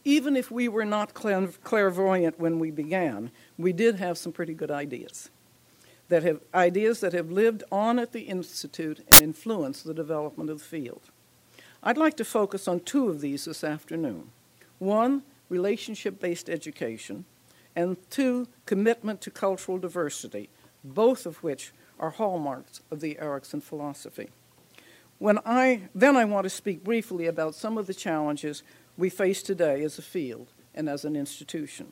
Even if we were not clairvoyant when we began, we did have some pretty good ideas that have lived on at the Institute and influenced the development of the field. I'd like to focus on two of these this afternoon. One, relationship-based education, and two, commitment to cultural diversity, both of which are hallmarks of the Erikson philosophy. Then I want to speak briefly about some of the challenges we face today as a field and as an institution.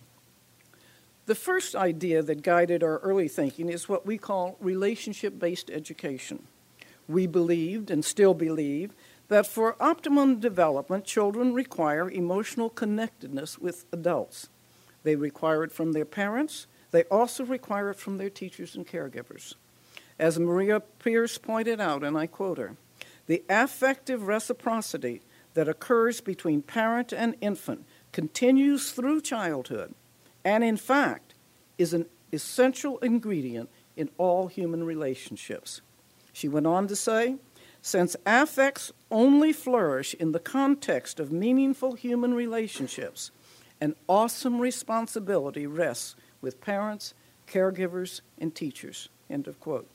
The first idea that guided our early thinking is what we call relationship-based education. We believed, and still believe, that for optimum development, children require emotional connectedness with adults. They require it from their parents. They also require it from their teachers and caregivers. As Maria Pierce pointed out, and I quote her, "The affective reciprocity that occurs between parent and infant continues through childhood, and in fact is an essential ingredient in all human relationships." She went on to say, "Since affects only flourish in the context of meaningful human relationships, an awesome responsibility rests with parents, caregivers, and teachers." End of quote.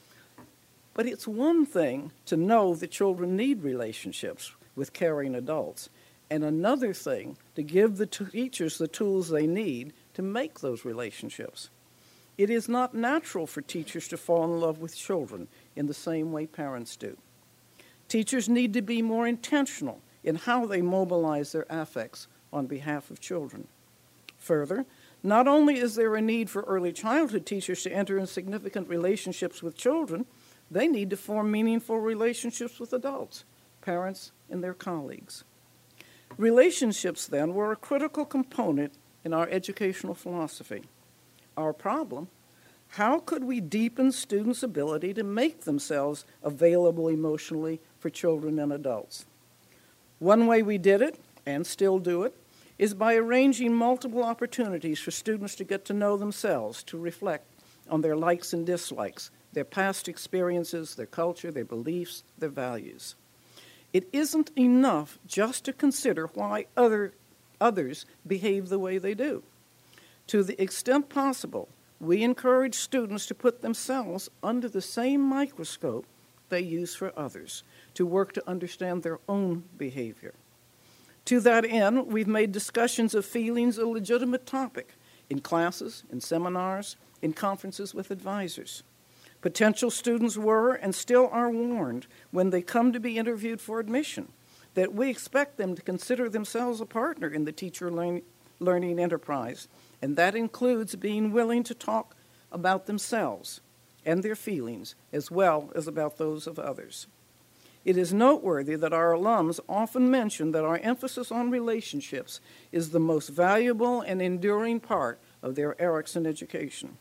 But it's one thing to know that children need relationships with caring adults, and another thing to give the teachers the tools they need to make those relationships. It is not natural for teachers to fall in love with children in the same way parents do. Teachers need to be more intentional in how they mobilize their affects on behalf of children. Further, not only is there a need for early childhood teachers to enter in significant relationships with children, they need to form meaningful relationships with adults, parents, and their colleagues. Relationships, then, were a critical component in our educational philosophy. Our problem: how could we deepen students' ability to make themselves available emotionally for children and adults? One way we did it, and still do it, is by arranging multiple opportunities for students to get to know themselves, to reflect on their likes and dislikes, their past experiences, their culture, their beliefs, their values. It isn't enough just to consider why others behave the way they do. To the extent possible, we encourage students to put themselves under the same microscope they use for others, to work to understand their own behavior. To that end, we've made discussions of feelings a legitimate topic in classes, in seminars, in conferences with advisors. Potential students were and still are warned when they come to be interviewed for admission that we expect them to consider themselves a partner in the teacher-learning enterprise, and that includes being willing to talk about themselves and their feelings as well as about those of others. It is noteworthy that our alums often mention that our emphasis on relationships is the most valuable and enduring part of their Erikson education.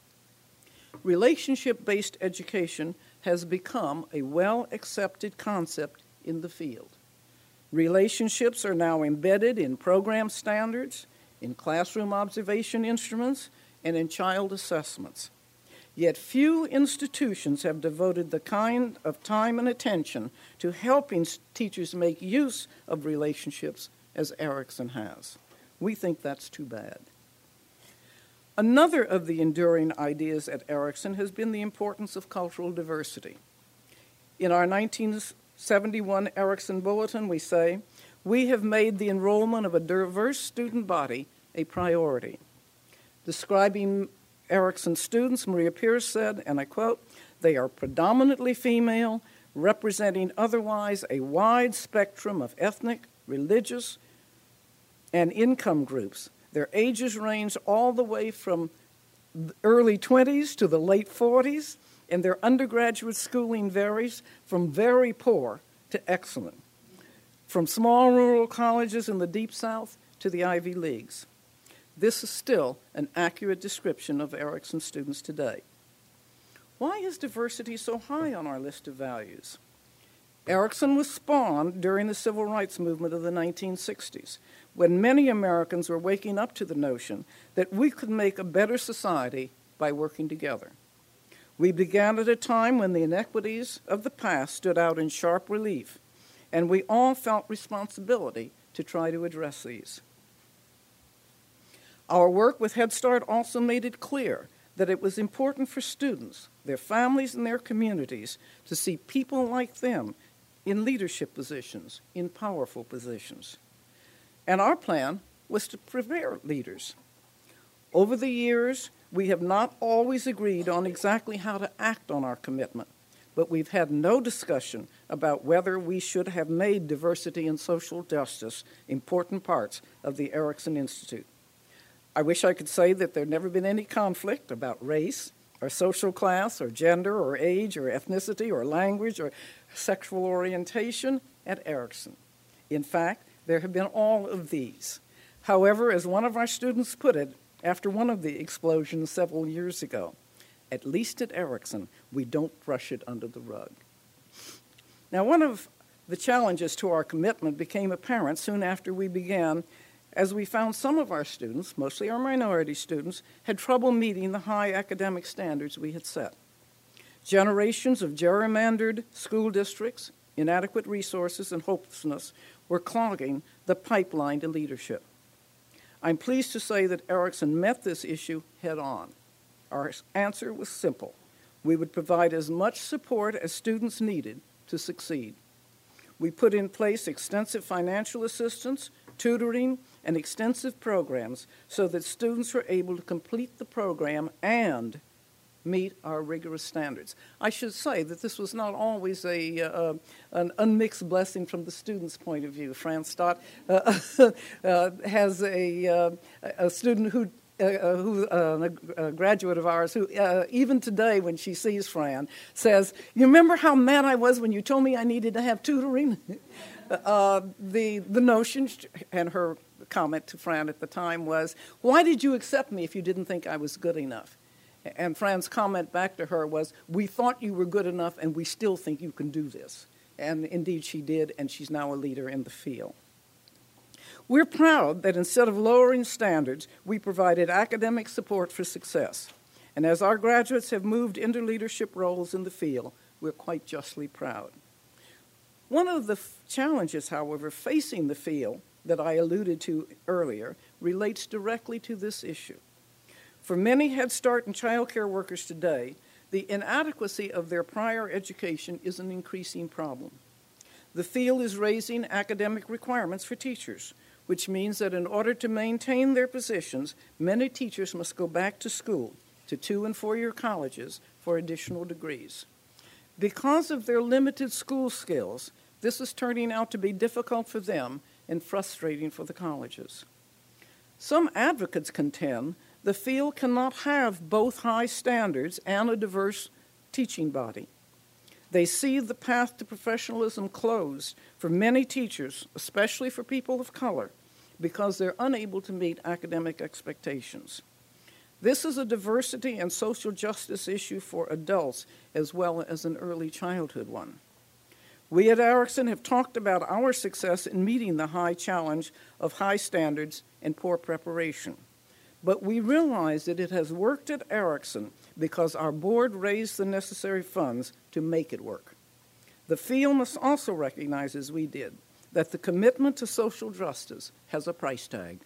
Relationship-based education has become a well-accepted concept in the field. Relationships are now embedded in program standards, in classroom observation instruments, and in child assessments. Yet few institutions have devoted the kind of time and attention to helping teachers make use of relationships as Erikson has. We think that's too bad. Another of the enduring ideas at Erikson has been the importance of cultural diversity. In our 1971 Erikson Bulletin, we say, "We have made the enrollment of a diverse student body a priority." Describing Erikson students, Maria Pierce said, and I quote, "They are predominantly female, representing otherwise a wide spectrum of ethnic, religious, and income groups. Their ages range all the way from early 20s to the late 40s, and their undergraduate schooling varies from very poor to excellent, from small rural colleges in the Deep South to the Ivy Leagues." This is still an accurate description of Erikson students today. Why is diversity so high on our list of values? Erikson was spawned during the civil rights movement of the 1960s, when many Americans were waking up to the notion that we could make a better society by working together. We began at a time when the inequities of the past stood out in sharp relief, and we all felt responsibility to try to address these. Our work with Head Start also made it clear that it was important for students, their families, and their communities to see people like them in leadership positions, in powerful positions. And our plan was to prepare leaders. Over the years, we have not always agreed on exactly how to act on our commitment, but we've had no discussion about whether we should have made diversity and social justice important parts of the Erickson Institute. I wish I could say that there'd never been any conflict about race or social class or gender or age or ethnicity or language or sexual orientation at Erickson. In fact, there have been all of these. However, as one of our students put it after one of the explosions several years ago, at least at Erickson, we don't brush it under the rug. Now, one of the challenges to our commitment became apparent soon after we began, as we found some of our students, mostly our minority students, had trouble meeting the high academic standards we had set. Generations of gerrymandered school districts, inadequate resources, and hopelessness were clogging the pipeline to leadership. I'm pleased to say that Erickson met this issue head on. Our answer was simple. We would provide as much support as students needed to succeed. We put in place extensive financial assistance, tutoring, and extensive programs so that students were able to complete the program and meet our rigorous standards. I should say that this was not always an unmixed blessing from the student's point of view. Fran Stott has a student who a graduate of ours who, even today when she sees Fran, says, "You remember how mad I was when you told me I needed to have tutoring?" The notion, and her comment to Fran at the time was, "Why did you accept me if you didn't think I was good enough?" And Fran's comment back to her was, "We thought you were good enough, and we still think you can do this." And indeed she did, and she's now a leader in the field. We're proud that instead of lowering standards, we provided academic support for success. And as our graduates have moved into leadership roles in the field, we're quite justly proud. One of the challenges, however, facing the field that I alluded to earlier relates directly to this issue. For many Head Start and child care workers today, the inadequacy of their prior education is an increasing problem. The field is raising academic requirements for teachers, which means that in order to maintain their positions, many teachers must go back to school, to 2- and 4-year colleges, for additional degrees. Because of their limited school skills, this is turning out to be difficult for them and frustrating for the colleges. Some advocates contend the field cannot have both high standards and a diverse teaching body. They see the path to professionalism closed for many teachers, especially for people of color, because they're unable to meet academic expectations. This is a diversity and social justice issue for adults as well as an early childhood one. We at Erickson have talked about our success in meeting the high challenge of high standards and poor preparation. But we realize that it has worked at Erickson because our board raised the necessary funds to make it work. The field must also recognize, as we did, that the commitment to social justice has a price tag.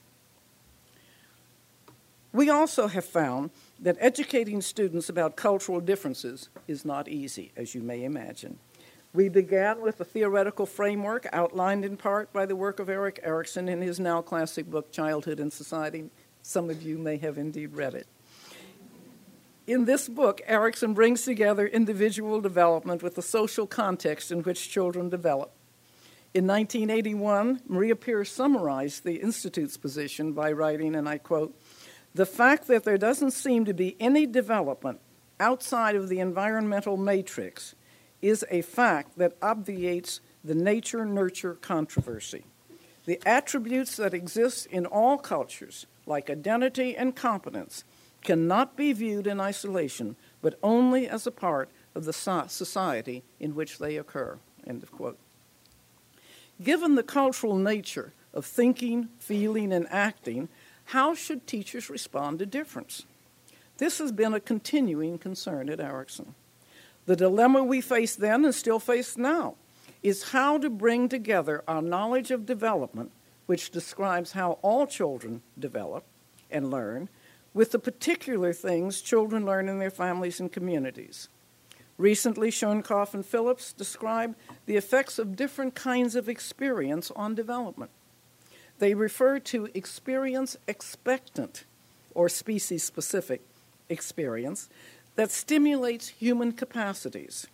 We also have found that educating students about cultural differences is not easy, as you may imagine. We began with a theoretical framework outlined in part by the work of Erik Erikson in his now classic book, Childhood and Society. Some of you may have indeed read it. In this book, Erikson brings together individual development with the social context in which children develop. In 1981, Maria Pierce summarized the Institute's position by writing, and I quote, "The fact that there doesn't seem to be any development outside of the environmental matrix is a fact that obviates the nature-nurture controversy. The attributes that exist in all cultures, like identity and competence, cannot be viewed in isolation, but only as a part of the society in which they occur." End of quote. Given the cultural nature of thinking, feeling, and acting, how should teachers respond to difference? This has been a continuing concern at Erickson. The dilemma we faced then and still face now is how to bring together our knowledge of development, which describes how all children develop, and learn with the particular things children learn in their families and communities. Recently, Schoenkoff and Phillips described the effects of different kinds of experience on development. They refer to experience expectant or species-specific experience that stimulates human capacities.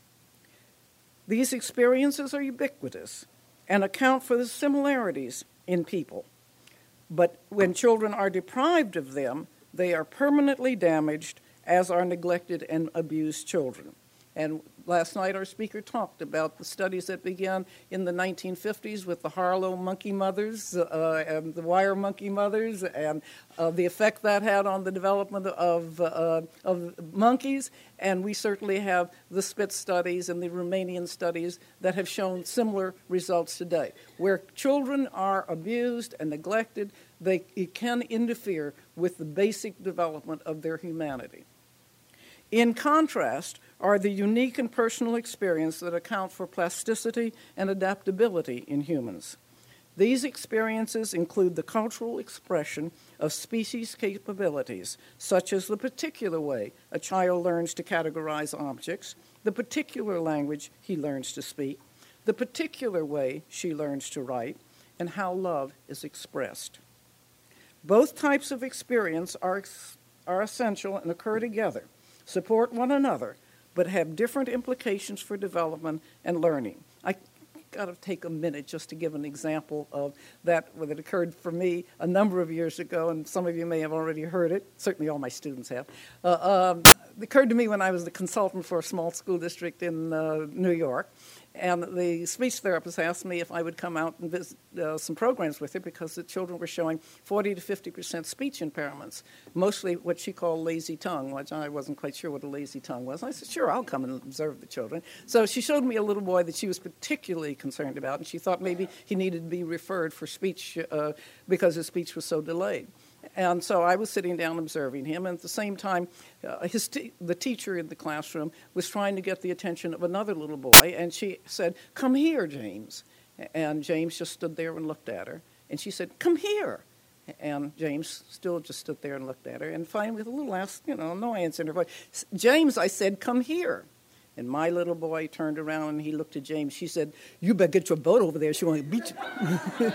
These experiences are ubiquitous and account for the similarities in people. But when children are deprived of them, they are permanently damaged, as are neglected and abused children. And last night our speaker talked about the studies that began in the 1950s with the Harlow monkey mothers and the wire monkey mothers, and the effect that had on the development of monkeys. And we certainly have the Spitz studies and the Romanian studies that have shown similar results today. Where children are abused and neglected, it can interfere with the basic development of their humanity. In contrast are the unique and personal experiences that account for plasticity and adaptability in humans. These experiences include the cultural expression of species capabilities, such as the particular way a child learns to categorize objects, the particular language he learns to speak, the particular way she learns to write, and how love is expressed. Both types of experience are essential and occur together, support one another, but have different implications for development and learning. I got to take a minute just to give an example of that occurred for me a number of years ago, and some of you may have already heard it. Certainly all my students have. It occurred to me when I was the consultant for a small school district in New York. And the speech therapist asked me if I would come out and visit some programs with her because the children were showing 40 to 50% speech impairments, mostly what she called lazy tongue, which I wasn't quite sure what a lazy tongue was. I said, sure, I'll come and observe the children. So she showed me a little boy that she was particularly concerned about, and she thought maybe he needed to be referred for speech because his speech was so delayed. And so I was sitting down observing him, and at the same time, the teacher in the classroom was trying to get the attention of another little boy, and she said, "Come here, James." And James just stood there and looked at her, and she said, "Come here." And James still just stood there and looked at her, and finally, with a little annoyance in her voice, "James," I said, "come here." And my little boy turned around, and he looked at James. She said, "You better get your boat over there. She want to beat you."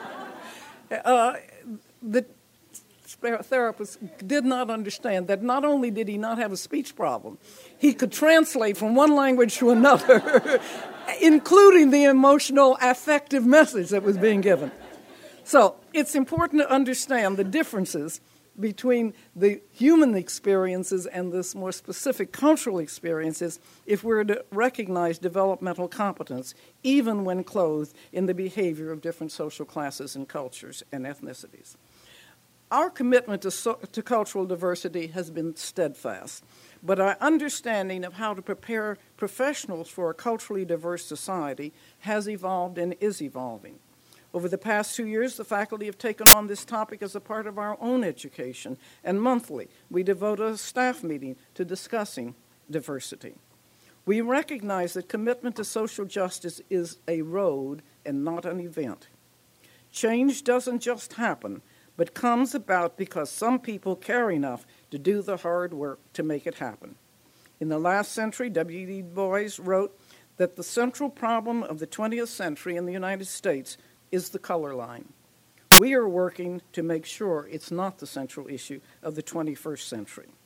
The therapist did not understand that not only did he not have a speech problem, he could translate from one language to another, including the emotional, affective message that was being given. So it's important to understand the differences between the human experiences and this more specific cultural experiences if we're to recognize developmental competence, even when clothed in the behavior of different social classes and cultures and ethnicities. Our commitment to cultural diversity has been steadfast, but our understanding of how to prepare professionals for a culturally diverse society has evolved and is evolving. Over the past 2 years, the faculty have taken on this topic as a part of our own education, and monthly we devote a staff meeting to discussing diversity. We recognize that commitment to social justice is a road and not an event. Change doesn't just happen, but comes about because some people care enough to do the hard work to make it happen. In the last century, W.E. Du Bois wrote that the central problem of the 20th century in the United States is the color line. We are working to make sure it's not the central issue of the 21st century.